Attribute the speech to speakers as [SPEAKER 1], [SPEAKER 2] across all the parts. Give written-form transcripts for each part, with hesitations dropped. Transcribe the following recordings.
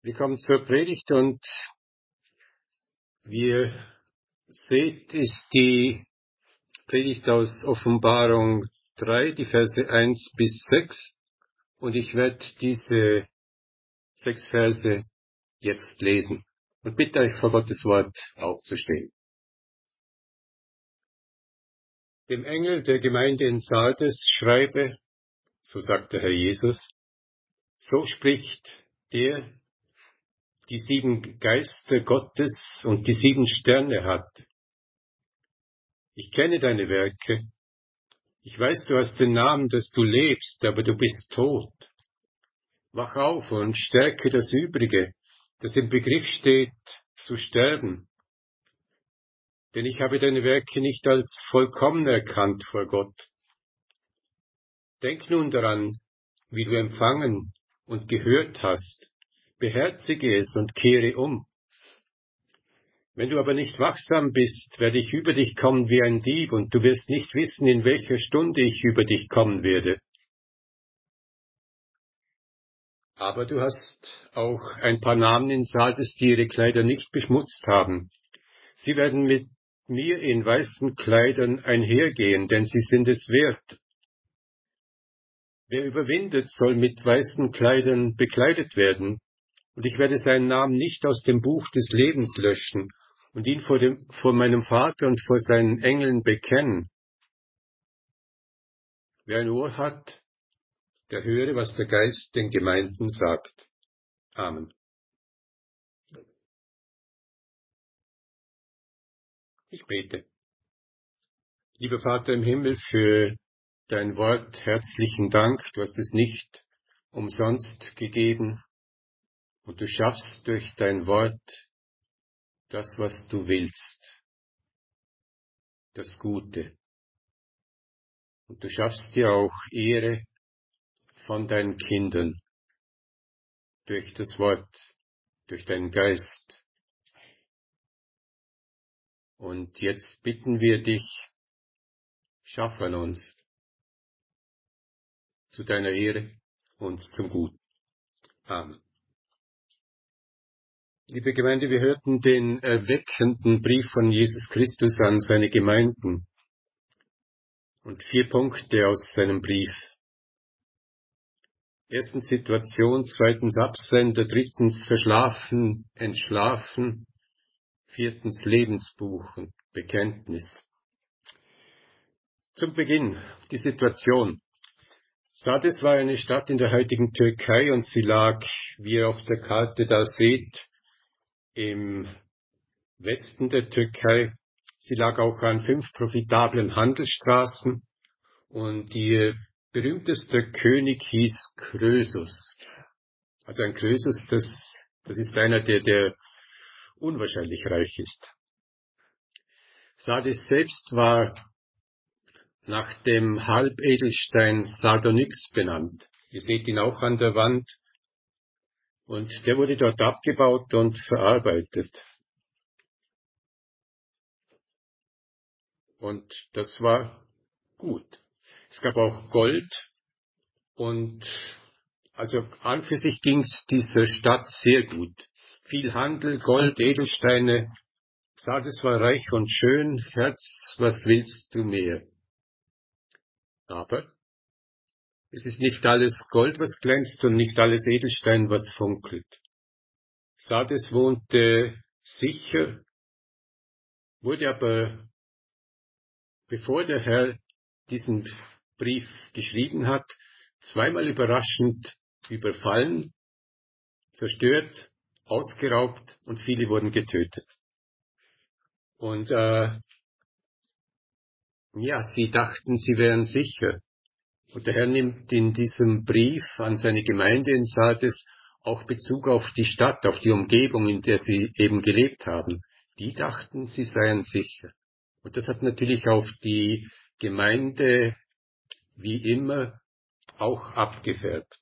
[SPEAKER 1] Willkommen zur Predigt und wie ihr seht, ist die Predigt aus Offenbarung 3, die Verse 1 bis 6 und ich werde diese 6 Verse jetzt lesen und bitte euch vor Gottes Wort aufzustehen. Dem Engel der Gemeinde in Sardes schreibe, so sagt der Herr Jesus, so spricht der, die 7 Geister Gottes und die 7 Sterne hat. Ich kenne deine Werke. Ich weiß, du hast den Namen, dass du lebst, aber du bist tot. Wach auf und stärke das Übrige, das im Begriff steht, zu sterben. Denn ich habe deine Werke nicht als vollkommen erkannt vor Gott. Denk nun daran, wie du empfangen und gehört hast. Beherzige es und kehre um. Wenn du aber nicht wachsam bist, werde ich über dich kommen wie ein Dieb, und du wirst nicht wissen, in welcher Stunde ich über dich kommen werde. Aber du hast auch ein paar Namen in Sardes, die ihre Kleider nicht beschmutzt haben. Sie werden mit mir in weißen Kleidern einhergehen, denn sie sind es wert. Wer überwindet, soll mit weißen Kleidern bekleidet werden, und ich werde seinen Namen nicht aus dem Buch des Lebens löschen und ihn vor meinem Vater und vor seinen Engeln bekennen. Wer ein Ohr hat, der höre, was der Geist den Gemeinden sagt. Amen. Ich bete. Lieber Vater im Himmel, für dein Wort herzlichen Dank. Du hast es nicht umsonst gegeben und du schaffst durch dein Wort das, was du willst, das Gute. Und du schaffst dir auch Ehre von deinen Kindern durch das Wort, durch deinen Geist. Und jetzt bitten wir dich, schaff an uns zu deiner Ehre und zum Guten. Amen. Liebe Gemeinde, wir hörten den erweckenden Brief von Jesus Christus an seine Gemeinden und 4 Punkte aus seinem Brief. Erstens Situation, zweitens Absender, drittens Verschlafen, Entschlafen, viertens Lebensbuch und Bekenntnis. Zum Beginn die Situation. Sardes war eine Stadt in der heutigen Türkei und sie lag, wie ihr auf der Karte da seht, im Westen der Türkei. Sie lag auch an 5 profitablen Handelsstraßen und ihr berühmtester König hieß Krösus. Also ein Krösus, das ist einer, der unwahrscheinlich reich ist. Sardes selbst war nach dem Halbedelstein Sardonyx benannt. Ihr seht ihn auch an der Wand. Und der wurde dort abgebaut und verarbeitet. Und das war gut. Es gab auch Gold und also an für sich ging es dieser Stadt sehr gut. Viel Handel, Gold, Edelsteine. Sardes war reich und schön. Herz, was willst du mehr? Aber es ist nicht alles Gold, was glänzt und nicht alles Edelstein, was funkelt. Sardes wohnte sicher, wurde aber, bevor der Herr diesen Brief geschrieben hat, zweimal überraschend überfallen, zerstört, ausgeraubt und viele wurden getötet. Und sie dachten, sie wären sicher. Und der Herr nimmt in diesem Brief an seine Gemeinde in Sardes auch Bezug auf die Stadt, auf die Umgebung, in der sie eben gelebt haben. Die dachten, sie seien sicher. Und das hat natürlich auf die Gemeinde wie immer auch abgefärbt.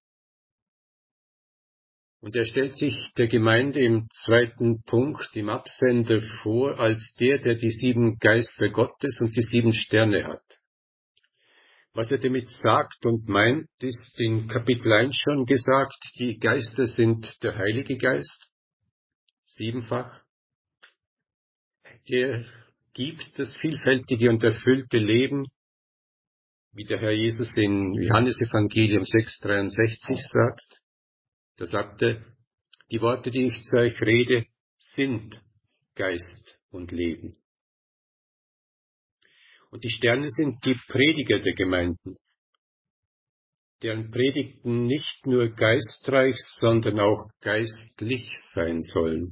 [SPEAKER 1] Und er stellt sich der Gemeinde im 2. Punkt, im Absender vor, als der die 7 Geister Gottes und die 7 Sterne hat. Was er damit sagt und meint, ist in Kapitel 1 schon gesagt, die Geister sind der Heilige Geist, siebenfach. Der gibt das vielfältige und erfüllte Leben, wie der Herr Jesus in Johannesevangelium 6,63 sagt. Da sagt er, die Worte, die ich zu euch rede, sind Geist und Leben. Und die Sterne sind die Prediger der Gemeinden, deren Predigten nicht nur geistreich, sondern auch geistlich sein sollen.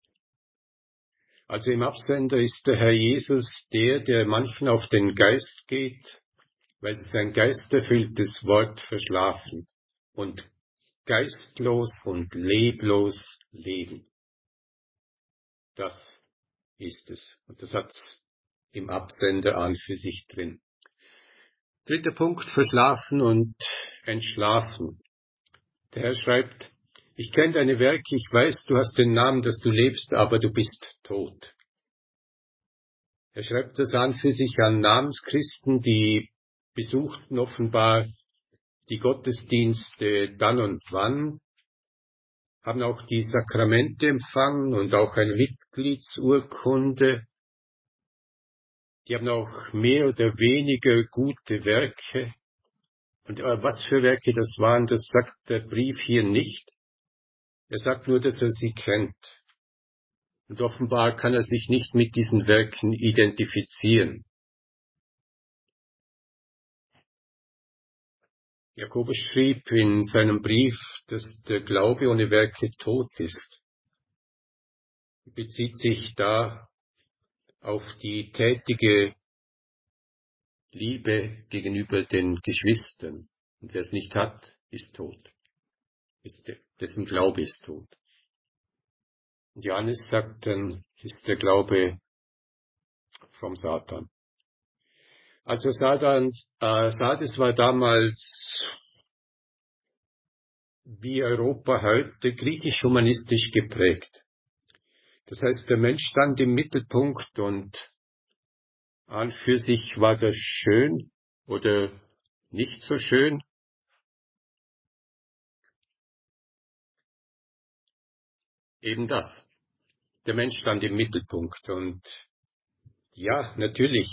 [SPEAKER 1] Also im Absender ist der Herr Jesus der manchen auf den Geist geht, weil sie sein geisterfülltes Wort verschlafen und geistlos und leblos leben. Das ist es. Und das hat's im Absender an für sich drin. Dritter Punkt, verschlafen und entschlafen. Der Herr schreibt, ich kenne deine Werke, ich weiß, du hast den Namen, dass du lebst, aber du bist tot. Er schreibt das an für sich an Namenschristen, die besuchten offenbar die Gottesdienste dann und wann, haben auch die Sakramente empfangen und auch eine Mitgliedsurkunde. Die haben auch mehr oder weniger gute Werke. Und was für Werke das waren, das sagt der Brief hier nicht. Er sagt nur, dass er sie kennt. Und offenbar kann er sich nicht mit diesen Werken identifizieren. Jakobus schrieb in seinem Brief, dass der Glaube ohne Werke tot ist. Er bezieht sich da auf die tätige Liebe gegenüber den Geschwistern. Und wer es nicht hat, ist tot. Dessen Glaube ist tot. Und Johannes sagt dann, ist der Glaube vom Satan. Also Sardes war damals wie Europa heute griechisch-humanistisch geprägt. Das heißt, der Mensch stand im Mittelpunkt und an für sich war das schön oder nicht so schön. Eben das. Der Mensch stand im Mittelpunkt und ja, natürlich,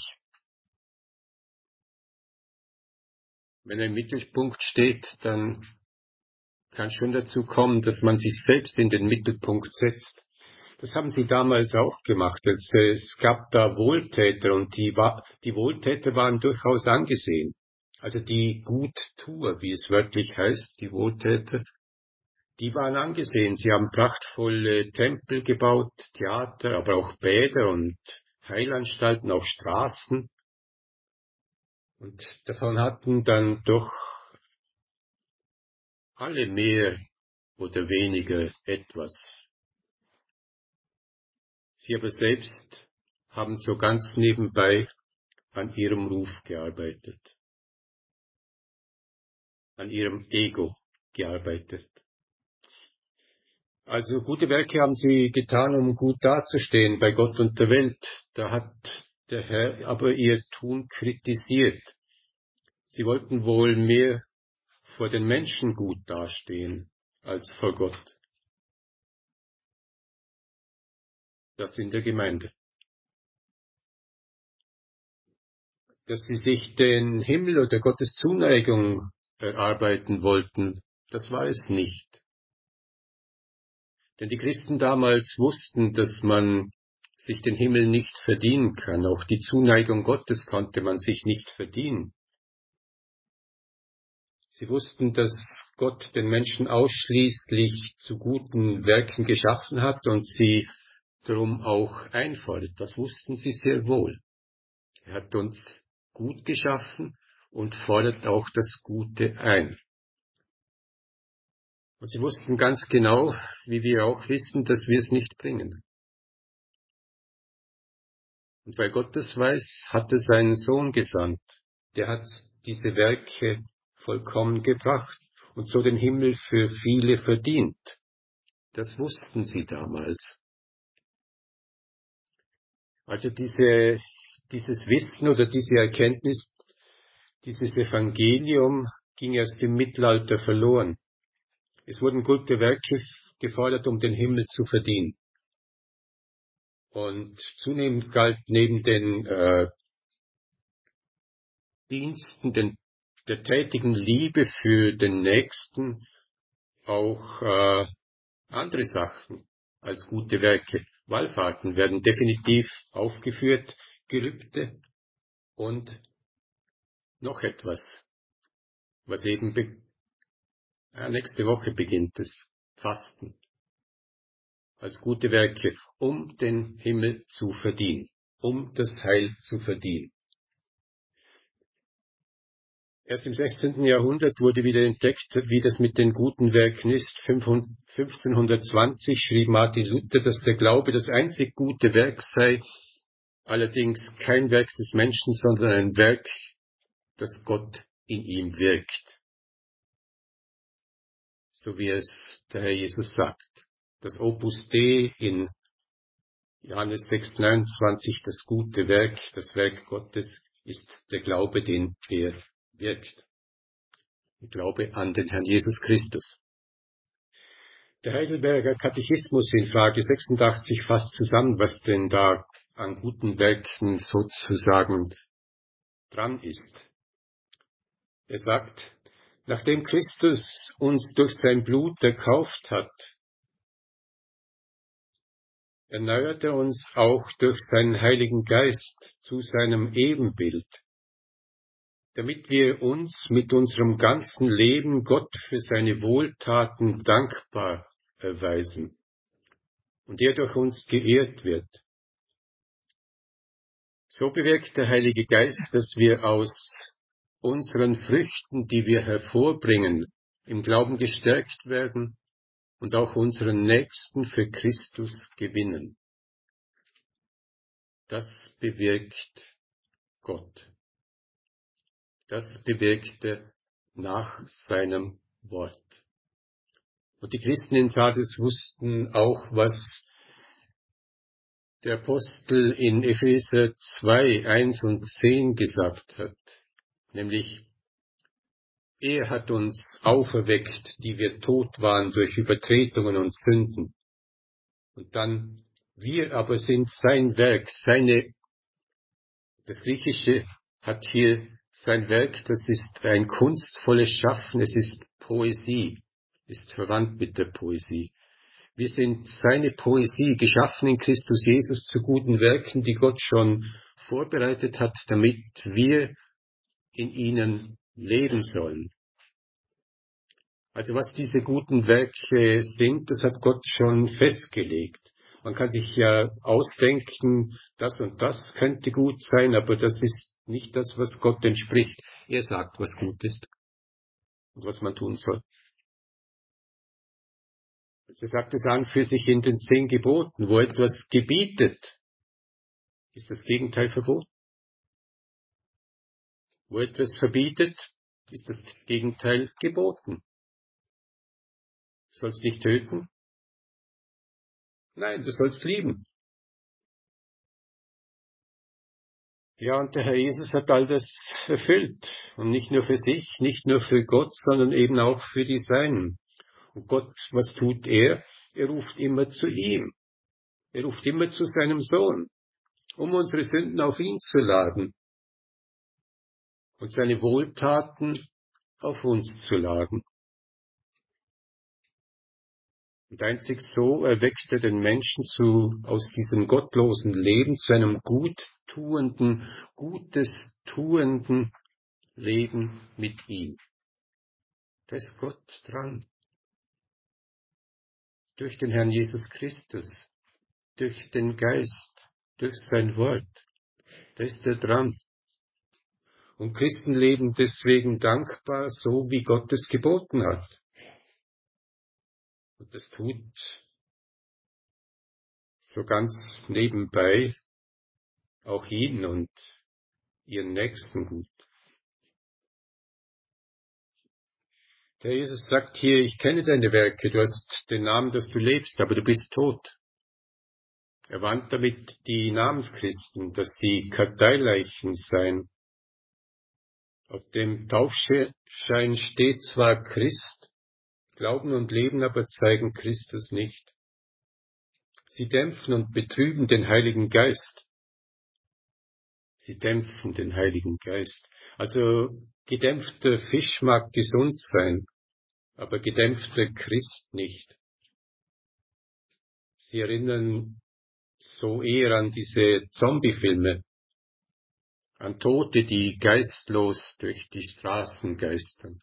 [SPEAKER 1] wenn er im Mittelpunkt steht, dann kann schon dazu kommen, dass man sich selbst in den Mittelpunkt setzt. Das haben sie damals auch gemacht. Es gab da Wohltäter und die Wohltäter waren durchaus angesehen. Also die Guttuer, wie es wörtlich heißt, die Wohltäter, die waren angesehen. Sie haben prachtvolle Tempel gebaut, Theater, aber auch Bäder und Heilanstalten, auch Straßen. Und davon hatten dann doch alle mehr oder weniger etwas. Sie aber selbst haben so ganz nebenbei an ihrem Ruf gearbeitet, an ihrem Ego gearbeitet. Also gute Werke haben sie getan, um gut dazustehen bei Gott und der Welt. Da hat der Herr aber ihr Tun kritisiert. Sie wollten wohl mehr vor den Menschen gut dastehen als vor Gott. Das in der Gemeinde. Dass sie sich den Himmel oder Gottes Zuneigung erarbeiten wollten, das war es nicht. Denn die Christen damals wussten, dass man sich den Himmel nicht verdienen kann. Auch die Zuneigung Gottes konnte man sich nicht verdienen. Sie wussten, dass Gott den Menschen ausschließlich zu guten Werken geschaffen hat und sie darum auch einfordert. Das wussten sie sehr wohl. Er hat uns gut geschaffen und fordert auch das Gute ein. Und sie wussten ganz genau, wie wir auch wissen, dass wir es nicht bringen. Und weil Gott das weiß, hat er seinen Sohn gesandt. Der hat diese Werke vollkommen gebracht und so den Himmel für viele verdient. Das wussten sie damals. Also dieses Wissen oder diese Erkenntnis, Dieses Evangelium ging erst im Mittelalter verloren. Es wurden gute Werke gefordert, um den Himmel zu verdienen. Und zunehmend galt neben den Diensten, der tätigen Liebe für den Nächsten auch andere Sachen als gute Werke. Wallfahrten werden definitiv aufgeführt, Gelübde und noch etwas, was eben nächste Woche beginnt, das Fasten als gute Werke, um den Himmel zu verdienen, um das Heil zu verdienen. Erst im 16. Jahrhundert wurde wieder entdeckt, wie das mit den guten Werken ist. 1520 schrieb Martin Luther, dass der Glaube das einzig gute Werk sei, allerdings kein Werk des Menschen, sondern ein Werk, das Gott in ihm wirkt. So wie es der Herr Jesus sagt. Das Opus Dei in Johannes 6,29, das gute Werk, das Werk Gottes, ist der Glaube, den er wirkt. Der Glaube an den Herrn Jesus Christus. Der Heidelberger Katechismus in Frage 86 fasst zusammen, was denn da an guten Werken sozusagen dran ist. Er sagt, nachdem Christus uns durch sein Blut erkauft hat, erneuert er uns auch durch seinen Heiligen Geist zu seinem Ebenbild, damit wir uns mit unserem ganzen Leben Gott für seine Wohltaten dankbar erweisen und er durch uns geehrt wird. So bewirkt der Heilige Geist, dass wir aus unseren Früchten, die wir hervorbringen, im Glauben gestärkt werden und auch unseren Nächsten für Christus gewinnen. Das bewirkt Gott. Das bewirkt er nach seinem Wort. Und die Christen in Sardes wussten auch, was der Apostel in Epheser 2, 1 und 10 gesagt hat, nämlich, er hat uns auferweckt, die wir tot waren durch Übertretungen und Sünden. Und dann, wir aber sind sein Werk, das Griechische hat hier sein Werk, das ist ein kunstvolles Schaffen, es ist Poesie, ist verwandt mit der Poesie. Wir sind seine Poesie, geschaffen in Christus Jesus zu guten Werken, die Gott schon vorbereitet hat, damit wir in ihnen leben sollen. Also was diese guten Werke sind, das hat Gott schon festgelegt. Man kann sich ja ausdenken, das und das könnte gut sein, aber das ist nicht das, was Gott entspricht. Er sagt, was gut ist und was man tun soll. Er sagt es an für sich in den 10 Geboten. Wo etwas gebietet, ist das Gegenteil verboten. Wo etwas verbietet, ist das Gegenteil geboten. Du sollst nicht töten? Nein, du sollst lieben. Ja, und der Herr Jesus hat all das erfüllt. Und nicht nur für sich, nicht nur für Gott, sondern eben auch für die Seinen. Und Gott, was tut er? Er ruft immer zu ihm. Er ruft immer zu seinem Sohn, um unsere Sünden auf ihn zu laden und seine Wohltaten auf uns zu laden. Und einzig so erweckt er den Menschen aus diesem gottlosen Leben zu einem Gutes tuenden Leben mit ihm. Da ist Gott dran. Durch den Herrn Jesus Christus, durch den Geist, durch sein Wort. Da ist er dran. Und Christen leben deswegen dankbar, so wie Gott es geboten hat. Und das tut so ganz nebenbei auch ihnen und ihren Nächsten gut. Der Jesus sagt hier, ich kenne deine Werke, du hast den Namen, dass du lebst, aber du bist tot. Er warnt damit die Namenschristen, dass sie Karteileichen seien. Auf dem Taufschein steht zwar Christ, glauben und leben aber zeigen Christus nicht. Sie dämpfen und betrüben den Heiligen Geist. Sie dämpfen den Heiligen Geist. Also gedämpfter Fisch mag gesund sein, aber gedämpfter Christ nicht. Sie erinnern so eher an diese Zombie-Filme, an Tote, die geistlos durch die Straßen geistern.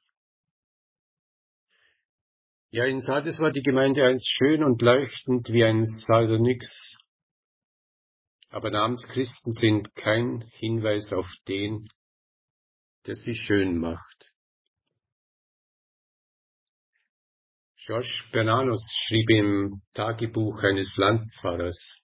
[SPEAKER 1] Ja, in Sardes war die Gemeinde einst schön und leuchtend wie ein Sardonyx, aber Namenschristen sind kein Hinweis auf den, der sie schön macht. Georges Bernanos schrieb im Tagebuch eines Landpfarrers: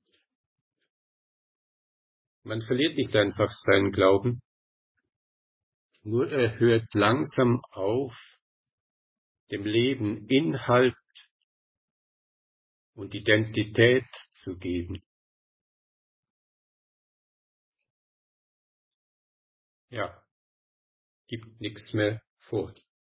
[SPEAKER 1] Man verliert nicht einfach seinen Glauben, nur er hört langsam auf, dem Leben Inhalt und Identität zu geben. Ja, gibt nichts mehr vor.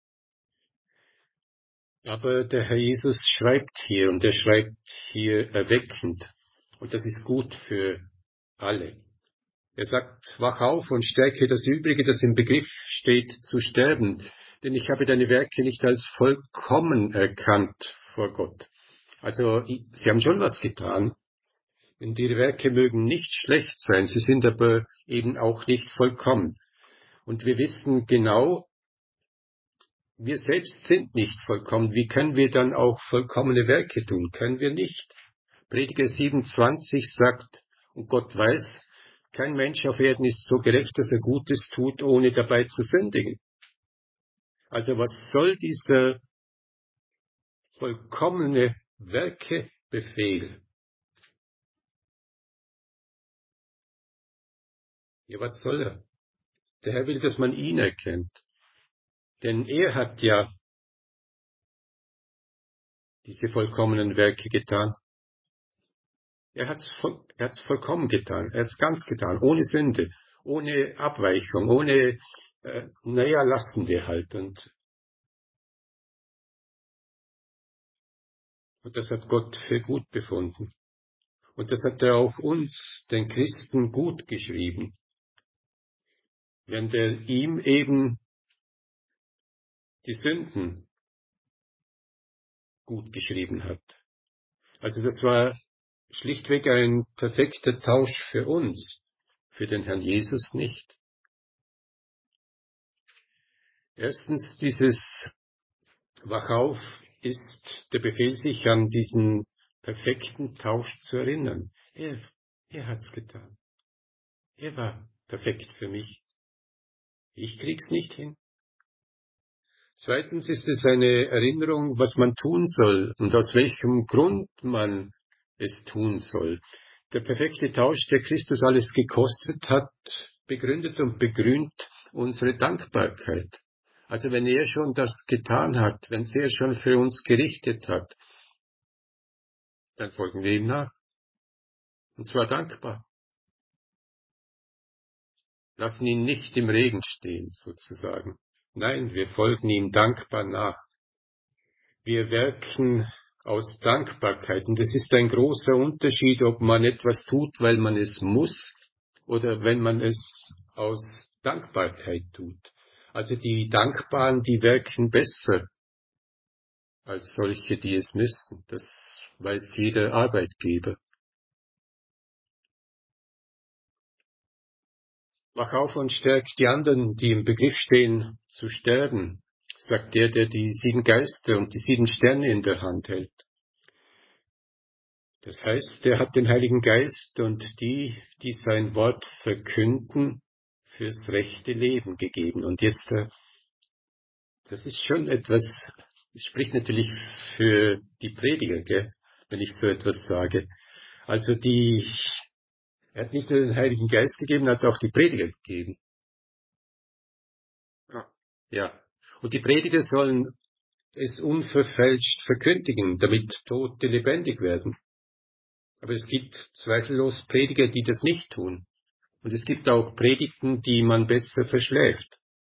[SPEAKER 1] Aber der Herr Jesus schreibt hier, und er schreibt hier erweckend. Und das ist gut für alle. Er sagt, wach auf und stärke das Übrige, das im Begriff steht, zu sterben. Denn ich habe deine Werke nicht als vollkommen erkannt vor Gott. Also, sie haben schon was getan. Und ihre Werke mögen nicht schlecht sein, sie sind aber eben auch nicht vollkommen. Und wir wissen genau, wir selbst sind nicht vollkommen. Wie können wir dann auch vollkommene Werke tun? Können wir nicht. Prediger 27 sagt, und Gott weiß, kein Mensch auf Erden ist so gerecht, dass er Gutes tut, ohne dabei zu sündigen. Also was soll dieser vollkommene Werkebefehl? Ja, was soll er? Der Herr will, dass man ihn erkennt. Denn er hat ja diese vollkommenen Werke getan. Er hat's vollkommen getan. Er hat's ganz getan, ohne Sünde, ohne Abweichung, ohne, lassen wir halt. Und das hat Gott für gut befunden. Und das hat er auch uns, den Christen, gut geschrieben, während er ihm eben die Sünden gut geschrieben hat. Also das war schlichtweg ein perfekter Tausch für uns, für den Herrn Jesus nicht. Erstens, dieses Wach auf ist der Befehl, sich an diesen perfekten Tausch zu erinnern. Er hat's getan. Er war perfekt für mich. Ich krieg's nicht hin. Zweitens ist es eine Erinnerung, was man tun soll und aus welchem Grund man es tun soll. Der perfekte Tausch, der Christus alles gekostet hat, begründet und begrünt unsere Dankbarkeit. Also wenn er schon das getan hat, wenn er schon für uns gerichtet hat, dann folgen wir ihm nach. Und zwar dankbar. Lassen ihn nicht im Regen stehen, sozusagen. Nein, wir folgen ihm dankbar nach. Wir werken aus Dankbarkeit. Und es ist ein großer Unterschied, ob man etwas tut, weil man es muss, oder wenn man es aus Dankbarkeit tut. Also die Dankbaren, die werken besser als solche, die es müssen. Das weiß jeder Arbeitgeber. Wach auf und stärk die anderen, die im Begriff stehen, zu sterben, sagt der, der die 7 Geister und die 7 Sterne in der Hand hält. Das heißt, er hat den Heiligen Geist und die, die sein Wort verkünden, fürs rechte Leben gegeben. Und jetzt, das ist schon etwas, es spricht natürlich für die Prediger, gell, wenn ich so etwas sage. Also er hat nicht nur den Heiligen Geist gegeben, er hat auch die Prediger gegeben. Ja. Und die Prediger sollen es unverfälscht verkündigen, damit Tote lebendig werden. Aber es gibt zweifellos Prediger, die das nicht tun. Und es gibt auch Predigten, die man besser verschläft.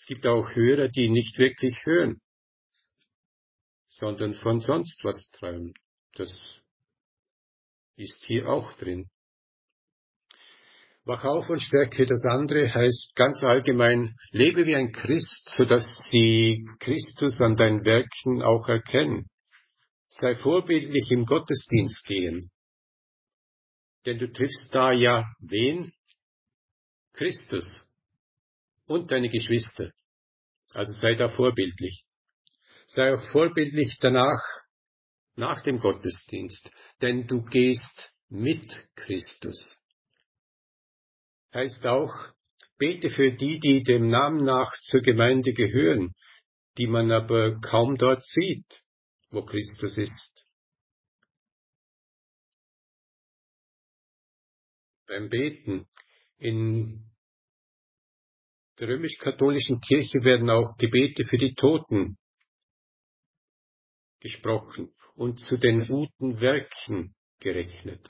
[SPEAKER 1] Es gibt auch Hörer, die nicht wirklich hören, sondern von sonst was träumen. Das ist hier auch drin. Wach auf und stärke das andere heißt ganz allgemein, lebe wie ein Christ, sodass sie Christus an deinen Werken auch erkennen. Sei vorbildlich im Gottesdienst gehen, denn du triffst da ja wen? Christus und deine Geschwister. Also sei da vorbildlich. Sei auch vorbildlich danach, nach dem Gottesdienst, denn du gehst mit Christus. Heißt auch, bete für die, die dem Namen nach zur Gemeinde gehören, die man aber kaum dort sieht, wo Christus ist. Beim Beten. In der römisch-katholischen Kirche werden auch Gebete für die Toten gesprochen und zu den guten Werken gerechnet.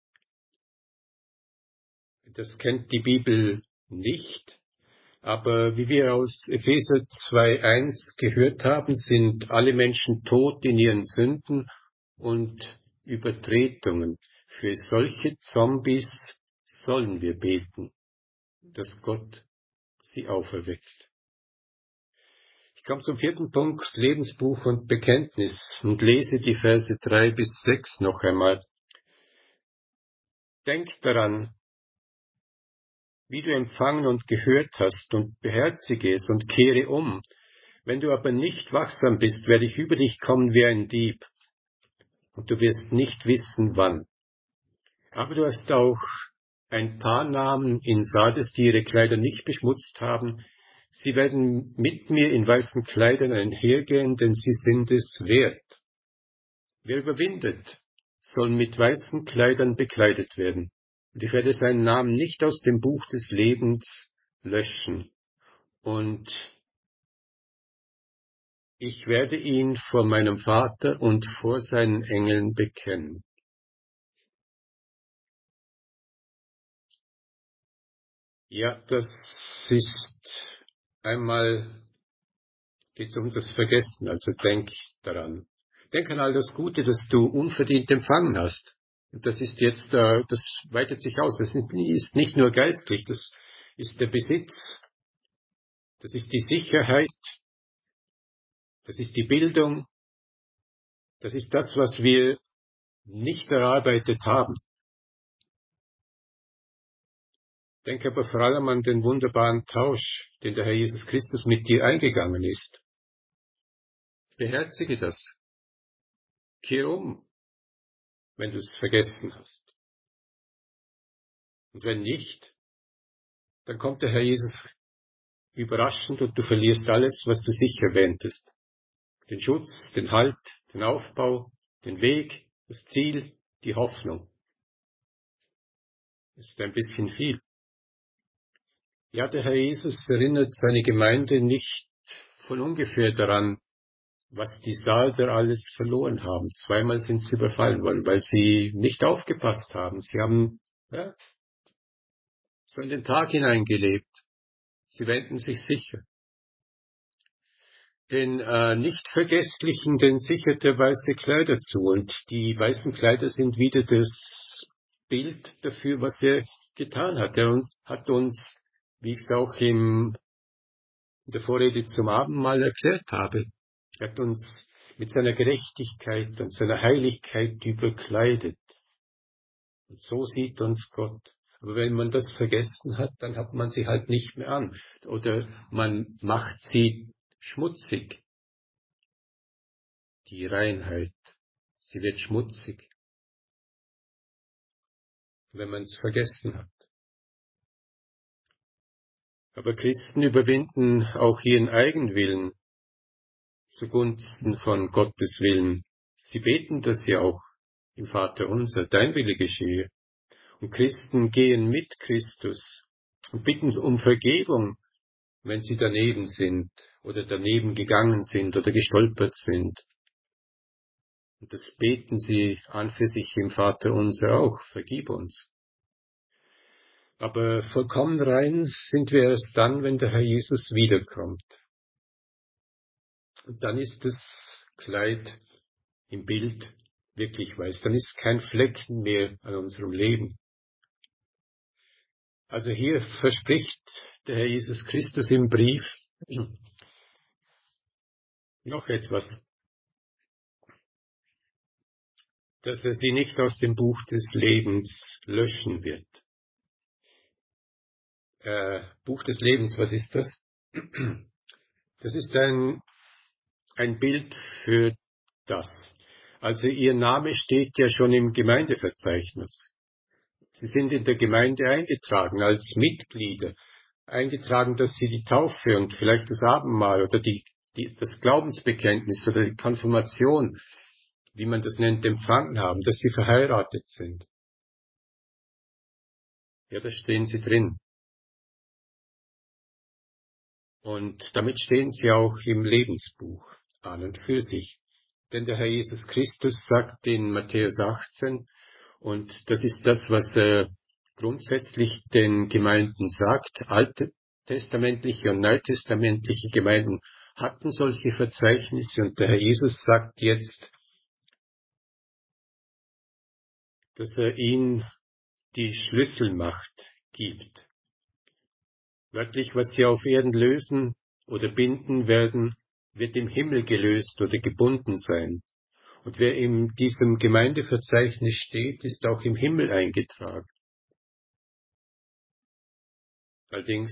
[SPEAKER 1] Das kennt die Bibel nicht, aber wie wir aus Epheser 2,1 gehört haben, sind alle Menschen tot in ihren Sünden und Übertretungen. Für solche Zombies sollen wir beten, dass Gott sie auferweckt. Ich komme zum 4. Punkt, Lebensbuch und Bekenntnis, und lese die Verse 3 bis 6 noch einmal. Denk daran, wie du empfangen und gehört hast, und beherzige es und kehre um. Wenn du aber nicht wachsam bist, werde ich über dich kommen wie ein Dieb, und du wirst nicht wissen, wann. Aber du hast auch ein paar Namen in Sardes, die ihre Kleider nicht beschmutzt haben. Sie werden mit mir in weißen Kleidern einhergehen, denn sie sind es wert. Wer überwindet, soll mit weißen Kleidern bekleidet werden. Und ich werde seinen Namen nicht aus dem Buch des Lebens löschen. Und ich werde ihn vor meinem Vater und vor seinen Engeln bekennen. Ja, das ist einmal, geht es um das Vergessen, also denk daran. Denk an all das Gute, das du unverdient empfangen hast. Und das ist jetzt, das weitet sich aus. Das ist nicht nur geistlich, das ist der Besitz, das ist die Sicherheit, das ist die Bildung, das ist das, was wir nicht erarbeitet haben. Denke aber vor allem an den wunderbaren Tausch, den der Herr Jesus Christus mit dir eingegangen ist. Beherzige das. Kehr um, wenn du es vergessen hast. Und wenn nicht, dann kommt der Herr Jesus überraschend und du verlierst alles, was du sicher wähntest. Den Schutz, den Halt, den Aufbau, den Weg, das Ziel, die Hoffnung. Das ist ein bisschen viel. Ja, der Herr Jesus erinnert seine Gemeinde nicht von ungefähr daran, was die Sarder alles verloren haben. Zweimal sind sie überfallen worden, weil sie nicht aufgepasst haben. Sie haben so in den Tag hineingelebt. Sie wenden sich sicher. Den Nicht-Vergesslichen, den sichert er weiße Kleider zu. Und die weißen Kleider sind wieder das Bild dafür, was er getan hat. Er hat uns, wie ich es auch in der Vorrede zum Abendmahl erklärt habe, er hat uns mit seiner Gerechtigkeit und seiner Heiligkeit überkleidet. Und so sieht uns Gott. Aber wenn man das vergessen hat, dann hat man sie halt nicht mehr an. Oder man macht sie schmutzig. Die Reinheit. Sie wird schmutzig, wenn man es vergessen hat. Aber Christen überwinden auch ihren Eigenwillen zugunsten von Gottes Willen. Sie beten das ja auch im Vater unser, dein Wille geschehe. Und Christen gehen mit Christus und bitten um Vergebung, wenn sie daneben sind oder daneben gegangen sind oder gestolpert sind. Und das beten sie an für sich im Vater unser auch. Vergib uns. Aber vollkommen rein sind wir erst dann, wenn der Herr Jesus wiederkommt. Und dann ist das Kleid im Bild wirklich weiß. Dann ist kein Flecken mehr an unserem Leben. Also hier verspricht der Herr Jesus Christus im Brief noch etwas, dass er sie nicht aus dem Buch des Lebens löschen wird. Buch des Lebens, was ist das? Das ist ein Bild für das. Also Ihr Name steht ja schon im Gemeindeverzeichnis. Sie sind in der Gemeinde eingetragen als Mitglieder, eingetragen, dass Sie die Taufe und vielleicht das Abendmahl oder das Glaubensbekenntnis oder die Konfirmation, wie man das nennt, empfangen haben, dass Sie verheiratet sind. Ja, da stehen Sie drin. Und damit stehen Sie auch im Lebensbuch an und für sich. Denn der Herr Jesus Christus sagt in Matthäus 18, und das ist das, was er grundsätzlich den Gemeinden sagt, alttestamentliche und neutestamentliche Gemeinden hatten solche Verzeichnisse, und der Herr Jesus sagt jetzt, dass er ihnen die Schlüsselmacht gibt. Wörtlich, was sie auf Erden lösen oder binden werden, wird im Himmel gelöst oder gebunden sein. Und wer in diesem Gemeindeverzeichnis steht, ist auch im Himmel eingetragen. Allerdings,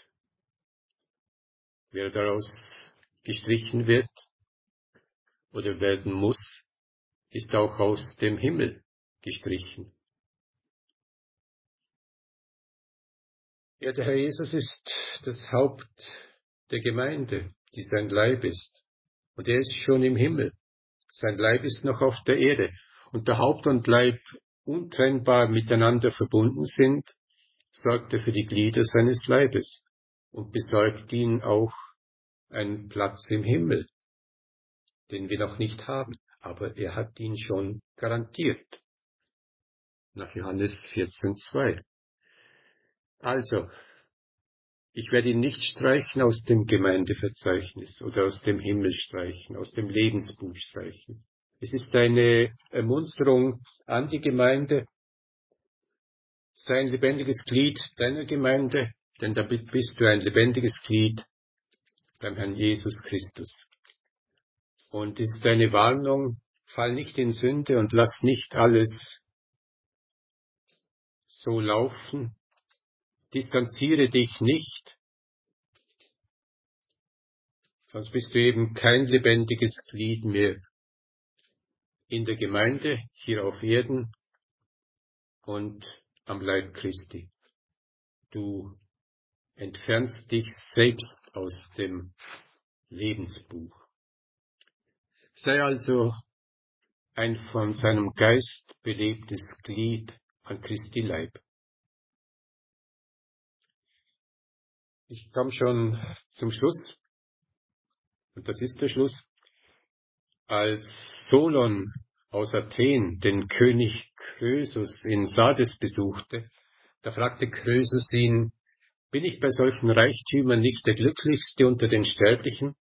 [SPEAKER 1] wer daraus gestrichen wird oder werden muss, ist auch aus dem Himmel gestrichen. Ja, der Herr Jesus ist das Haupt der Gemeinde, die sein Leib ist. Und er ist schon im Himmel. Sein Leib ist noch auf der Erde. Und da Haupt und Leib untrennbar miteinander verbunden sind, sorgt er für die Glieder seines Leibes und besorgt ihnen auch einen Platz im Himmel, den wir noch nicht haben. Aber er hat ihn schon garantiert. Nach Johannes 14,2. Also, ich werde ihn nicht streichen aus dem Gemeindeverzeichnis oder aus dem Himmel streichen, aus dem Lebensbuch streichen. Es ist eine Ermunterung an die Gemeinde, sei ein lebendiges Glied deiner Gemeinde, denn damit bist du ein lebendiges Glied beim Herrn Jesus Christus. Und es ist eine Warnung, fall nicht in Sünde und lass nicht alles so laufen, distanziere dich nicht, sonst bist du eben kein lebendiges Glied mehr in der Gemeinde, hier auf Erden und am Leib Christi. Du entfernst dich selbst aus dem Lebensbuch. Sei also ein von seinem Geist belebtes Glied an Christi Leib. Ich komme schon zum Schluss, und das ist der Schluss. Als Solon aus Athen den König Krösus in Sardes besuchte, da fragte Krösus ihn, bin ich bei solchen Reichtümern nicht der Glücklichste unter den Sterblichen?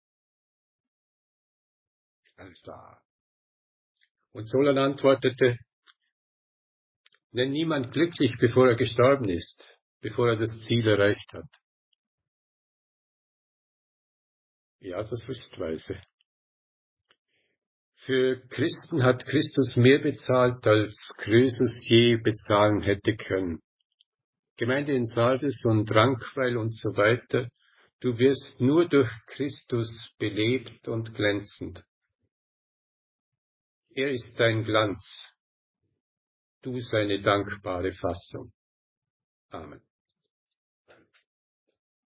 [SPEAKER 1] Alles klar. Und Solon antwortete, nenn niemand glücklich, bevor er gestorben ist, bevor er das Ziel erreicht hat. Ja, das ist weise. Für Christen hat Christus mehr bezahlt, als Krösus je bezahlen hätte können. Gemeinde in Sardes und Rankweil und so weiter, du wirst nur durch Christus belebt und glänzend. Er ist dein Glanz, du seine dankbare Fassung. Amen.